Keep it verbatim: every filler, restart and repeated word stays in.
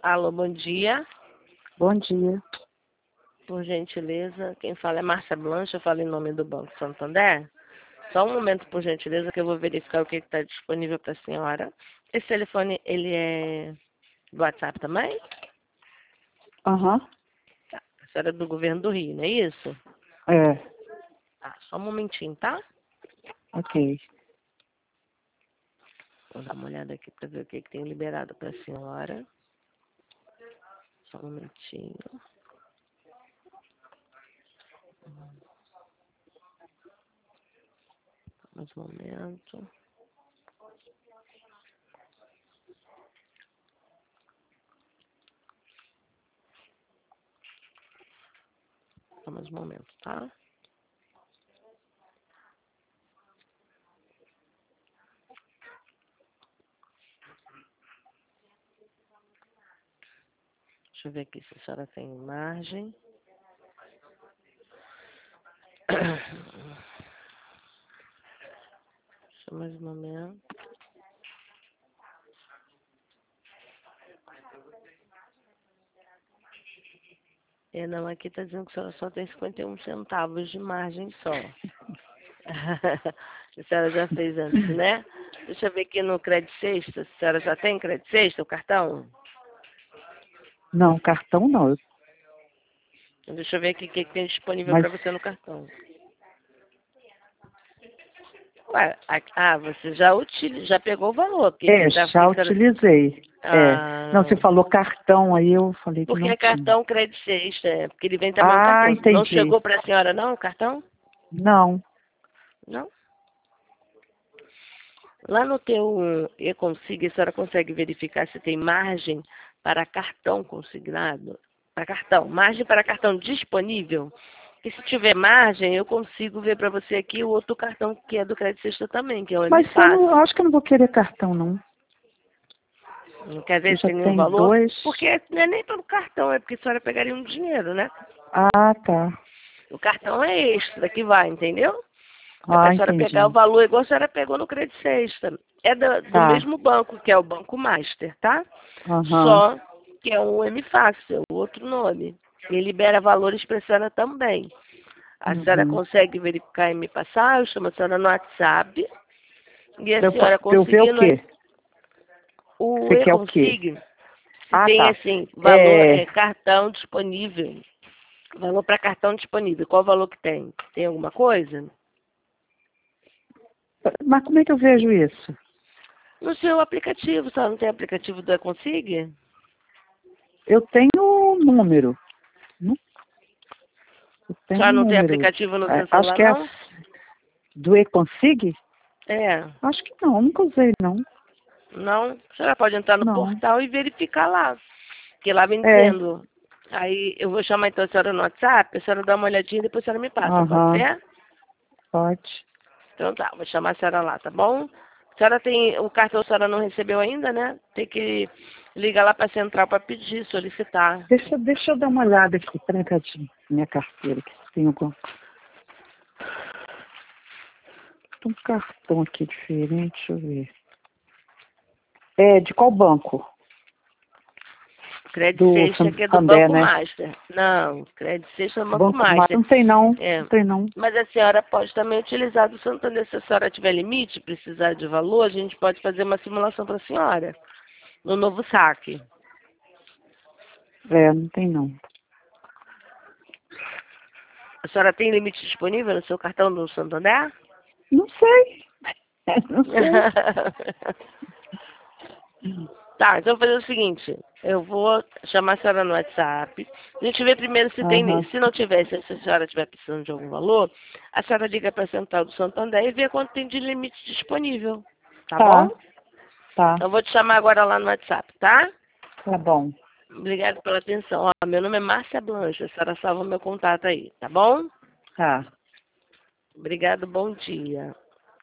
Alô, bom dia. Bom dia. Por gentileza, quem fala é Márcia Blanche, eu falo em nome do Banco Santander. Só um momento, por gentileza, que eu vou verificar o que está disponível para a senhora. Esse telefone, ele é do WhatsApp também? Aham. Tá. A senhora é do governo do Rio, não é isso? É. Tá, só um momentinho, tá? Ok. Vou dar uma olhada aqui para ver o que, que tem liberado para a senhora. Só um momentinho. Mais um momento. Só mais um momento, tá? Deixa eu ver aqui se a senhora tem margem. Só mais um momento. É, não, aqui está dizendo que a senhora só tem cinquenta e um centavos de margem só. A senhora já fez antes, né? Deixa eu ver aqui no Crédito Sexta. A senhora já tem Crédito Sexta, o cartão? Não, cartão não. Deixa eu ver aqui o que, que tem disponível Mas para você no cartão. Ué, a- ah, você já, utiliza, já pegou o valor. Porque é, quem tá já fixando... utilizei. É. Não, você Ah, falou cartão, aí eu falei que porque não é tinha. cartão Crédito Sexta, é, porque ele vem também no Ah, cartão. Não entendi. chegou para a senhora, não, o cartão? Não. Não? Lá no teu e-consiga, a senhora consegue verificar se tem margem para cartão consignado? Para cartão, margem para cartão disponível? E se tiver margem, eu consigo ver para você aqui o outro cartão que é do Crédito Sexta também, que é o Mas eu não, eu M-Fácil. acho que eu não vou querer cartão, não. Não quer Eu ver se já tem nenhum tenho valor? dois. Porque não é nem pelo cartão, é porque a senhora pegaria um dinheiro, né? Ah, tá. O cartão é extra que vai, entendeu? É para Ah, a senhora pegar o entendi. valor igual a senhora pegou no Crédito Sexta. É do, do Tá. mesmo banco, que é o Banco Master, tá? Aham. Só que é um M-Fácil, o outro nome. Ele libera valores para a senhora também. A senhora Uhum. consegue verificar e me passar? Eu chamo a senhora no WhatsApp. E a Pra eu, senhora fa- pra eu ver o conseguindo quê? o Você quer o quê? e-consigne, se Ah, tem tá. assim, valor, É, é, cartão disponível. Valor para cartão disponível. Qual o valor que tem? Tem alguma coisa? mas como é que eu vejo isso? No seu aplicativo, só não tem aplicativo do e-consigne? Eu tenho um número. Não, eu A tenho senhora um não tem número. aplicativo no É, seu acho celular, que é a não? s- do E-Consig? É. Acho que não, nunca usei, não. Não? A senhora pode entrar no Não. portal e verificar lá. Porque lá vem É, dizendo. Aí eu vou chamar então a senhora no WhatsApp, a senhora dá uma olhadinha e depois a senhora me passa, pode aham, ser? pode. Então tá, vou chamar a senhora lá, tá bom? A senhora tem. O cartão a senhora não recebeu ainda, né? Tem que ligar lá pra central pra pedir, solicitar. Deixa, deixa eu dar uma olhada aqui, peraí, cadinho, minha carteira, que tem algum... Tem um cartão aqui diferente, deixa eu ver. É, de qual banco? Crédito Do Sexta que é do Santander, Banco né? Master. Não, Crédito Sexta é do Banco Banco Mar... Master. Não tem não, É. não tem não. Mas a senhora pode também utilizar do Santander. Se a senhora tiver limite, precisar de valor, a gente pode fazer uma simulação para a senhora. No novo saque. É, não tem não. A senhora tem limite disponível no seu cartão do Santander? Não sei. Não sei. Tá, então eu vou fazer o seguinte. Eu vou chamar a senhora no WhatsApp. A gente vê primeiro se tem Aham. nisso. Se não tiver, se a senhora estiver precisando de algum valor, a senhora liga para a central do Santander e vê quanto tem de limite disponível. Tá bom? Tá, tá, Eu vou te chamar agora lá no WhatsApp, tá? tá bom. Obrigada pela atenção. Ó, meu nome é Márcia Blanche. A senhora salva meu contato aí, tá bom? Tá. Obrigado, bom dia.